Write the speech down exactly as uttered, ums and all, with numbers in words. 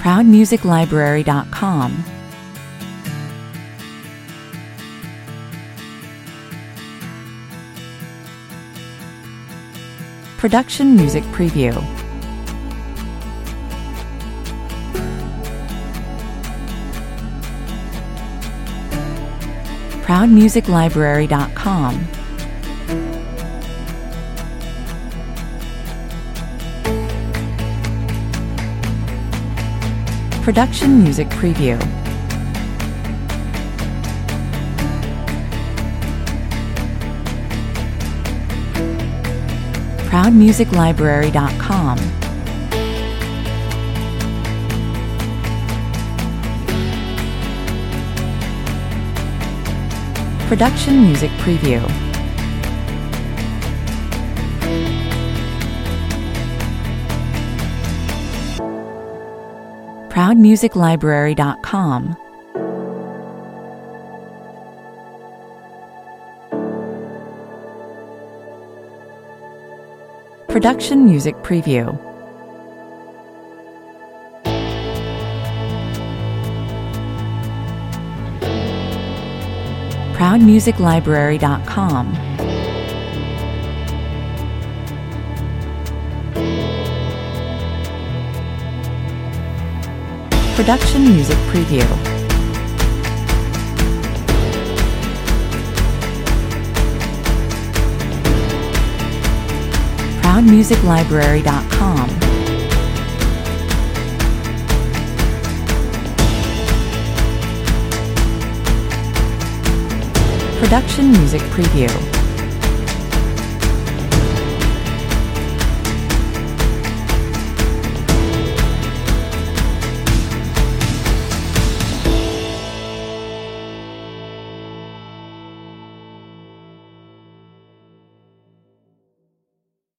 proud music library dot com, Production Music Preview, proud music library dot com, Production Music Preview, proud music library dot com, Production Music Preview, proud music library dot com, Production Music Preview, proud music library dot com, Production Music Preview, proud music library dot com, Production Music Preview.